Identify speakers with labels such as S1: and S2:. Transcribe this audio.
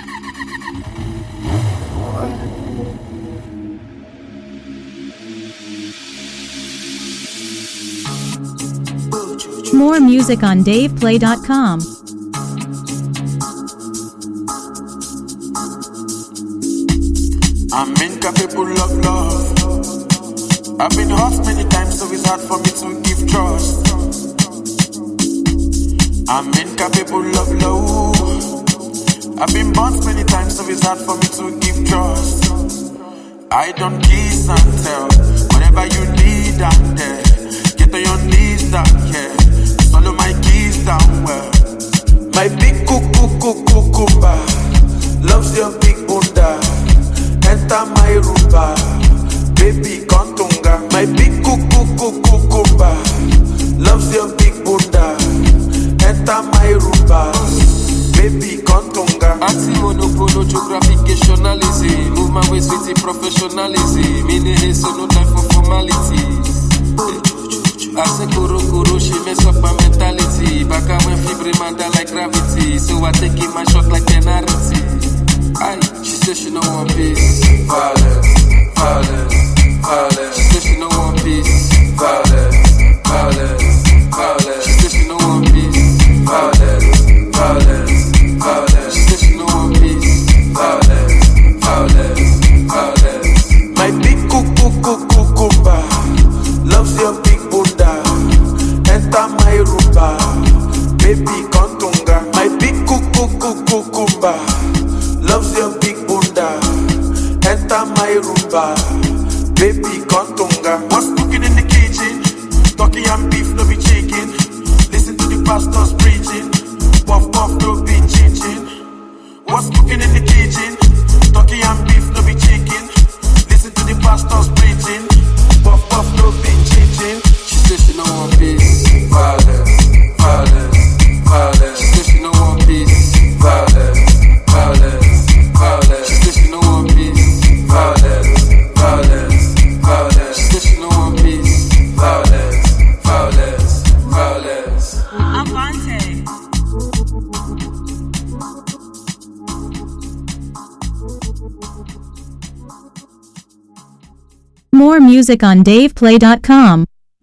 S1: More music on DavePlay.com.
S2: I'm incapable of love. I've been hurt many times, so it's hard for me to give trust. I'm incapable of love. I've been burnt many times, so it's hard for me to give trust. I don't kiss and tell. Whatever you need, I'm there. Get on your knees down, yeah. Swallow my keys down well. My big cucumber loves your big bunda. Enter my rumba, baby kontunga. My big cucumber loves your big bunda. Enter my rumba, baby kontunga.
S3: Acting monopono geographicationalism. Move my ways with the professionalism. Meaning so no time for formalities. I say kuro, she mess up my mentality. Back I went fibre manda like gravity. So I take in my shot like penalty. Aye, she said she no want peace. Violence, violence, violence. She said she no want peace. Violence, violence, violence. She said she no want peace. Violence, violence, violence. She said she no want peace. Violence, violence, violence.
S2: My big cucumber loves your big bunda. Enter my rumba, baby kontunga. My big cucumber loves your big bunda. Enter my rumba, baby kontunga. What's cooking in the kitchen? Turkey and beef, no be chicken. Listen to the pastors preaching. Puff puff, no be chinchin. What's cooking in the kitchen? Turkey and beef, no be chicken. Listen to the pastors preaching. Puff puff, no be chinchin.
S3: She said she no want peace. Violence, violence, violence. She said she no want peace. Violence, violence, violence. She said she no want peace. Violence, violence, violence. She said she no want peace. Violence, violence, violence.
S4: Avante.
S1: More music on DavePlay.com.